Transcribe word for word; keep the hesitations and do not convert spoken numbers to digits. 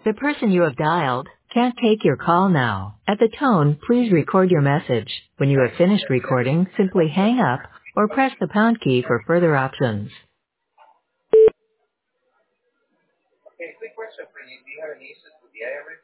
The person you have dialed can't take your call now. At the tone, please record your message. When you have finished recording, simply hang up or press the pound key for further options. Okay, quick question for you. Do you have any issues with the I R S?